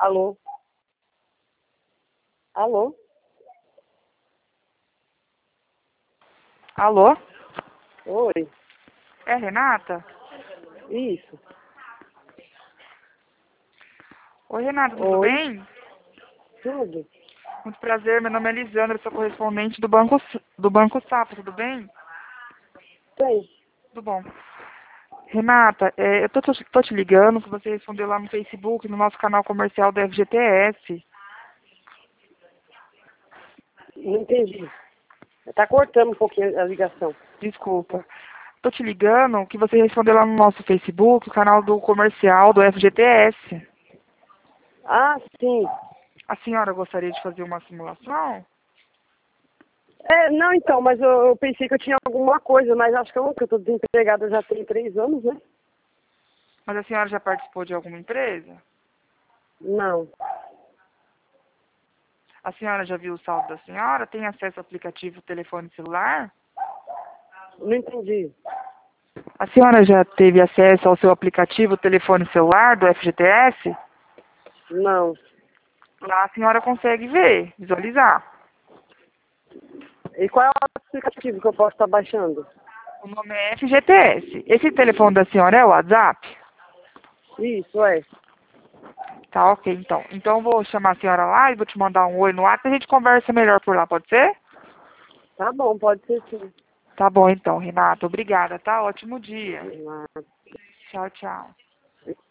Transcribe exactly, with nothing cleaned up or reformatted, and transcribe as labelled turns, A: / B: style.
A: Alô? Alô?
B: Alô?
A: Oi?
B: É a Renata?
A: Isso.
B: Oi, Renata, tudo
A: Oi?
B: bem?
A: Tudo?
B: Muito prazer, meu nome é Lisandra, sou correspondente do Banco, do Banco Safra, tudo bem?
A: Tem.
B: Tudo bom. Renata, é, eu tô, tô, tô te ligando que você respondeu lá no Facebook, no nosso canal comercial do F G T S.
A: Não entendi. Tá cortando um pouquinho a ligação.
B: Desculpa. Tô te ligando que você respondeu lá no nosso Facebook, o canal do comercial do F G T S.
A: Ah, sim.
B: A senhora gostaria de fazer uma simulação?
A: É, não, então, mas eu, eu pensei que eu tinha alguma coisa, mas acho que eu, que eu tô desempregada já tem três anos, né?
B: Mas a senhora já participou de alguma empresa?
A: Não.
B: A senhora já viu o saldo da senhora? Tem acesso ao aplicativo telefone celular?
A: Não entendi.
B: A senhora já teve acesso ao seu aplicativo telefone celular do F G T S?
A: Não.
B: Lá a senhora consegue ver, visualizar.
A: E qual é o aplicativo que eu posso estar baixando?
B: O nome é F G T S. Esse telefone da senhora é o WhatsApp?
A: Isso, é.
B: Tá, ok, então. Então eu vou chamar a senhora lá e vou te mandar um oi no WhatsApp e a gente conversa melhor por lá, pode ser?
A: Tá bom, pode ser sim.
B: Tá bom então, Renata. Obrigada, tá? Ótimo dia. Tchau, tchau.